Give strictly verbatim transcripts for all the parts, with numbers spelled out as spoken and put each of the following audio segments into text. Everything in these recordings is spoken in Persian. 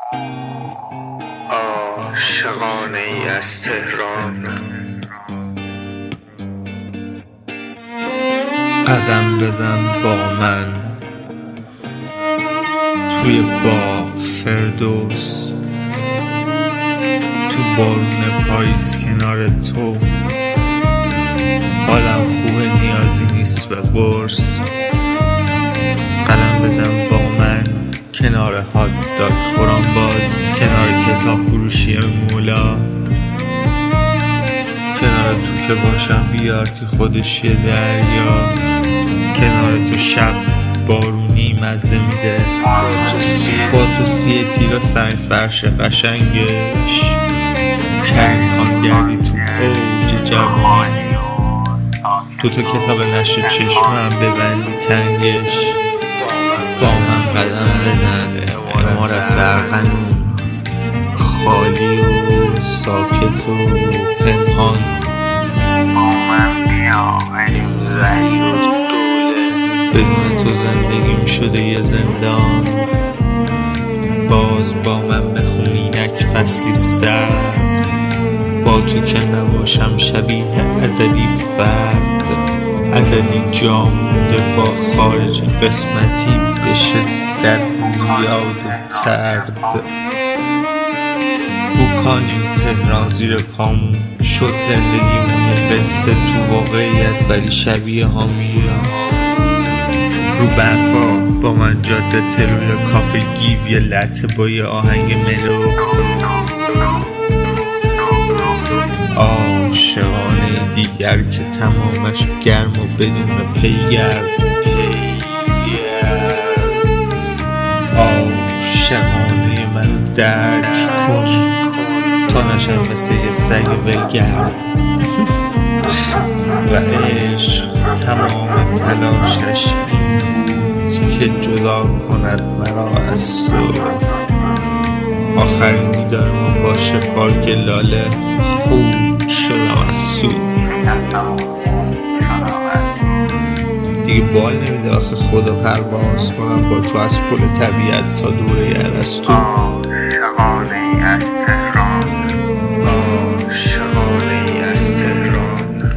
عاشقانه ای از تهران. قدم بزن با من توی باغ فردوس، تو بارون پاییز کنار تو. حالم خوبه نیازی نیست به قرص. قدم بزن با من کنار هات داگ خورم باز، کنار کتاب فروشی مولا، کنار تو که باشم بیارتی خودش یه دریاست. کنار تو شب بارونی مزه میده، با تو سی تیر سنگ فرش قشنگش. کریم خان گردی تو اوج جوانی، تو تا کتاب نشر چشمم ببندی تنگش. با من قدم بزن امارت ارغنون، خالی و ساکت و پنهان. با من بیا بریم زهی و دوله، بدون تو زندگیم شده یه زندان. باز با من بخون اینک فصلی سرد، با تو که نباشم شبیه عددی فرد. عددی جا مونده با خارج قسمتی به شدت زیاد و ترد. بوکانیم تهران زیر پامون شد زندگیمون یه قصه تو واقعیت ولی شبیه ها میرم. رو برفا با من جاده تلوی کافه گیو یه لطه با یه آهنگ ملو. عاشقانه دیگر که تمامش گرم و بدون پیگرد. عاشقانه منو درک کن تا نشم مثل یه سگ ولگرد. و عشق تمام تلاشش این بود که جدا کند مرا از تو. آخرین دیدار ما باشه پارک لاله، خوب شدم از سو. دیگه بال نمیده آخه خدا پرواز کنم با تو از پل طبیعت تا دوره ارسطو. عاشقانه ای از تهران، عاشقانه ای از تهران.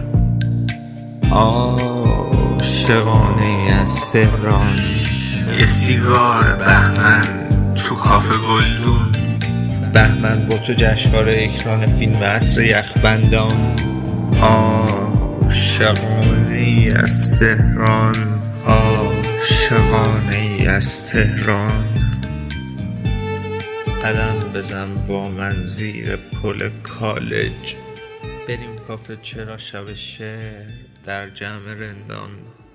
عاشقانه ای از تهران. یه سیگار بهمن تو کافه گلدون، بهمن با تو جشنواره اکران فیلم عصر یخبندان. عاشقانه ای از تهران، عاشقانه ای از تهران. قدم بزن با من زیر پل کالج، بریم کافه چرا شب شعر در جمع رندان.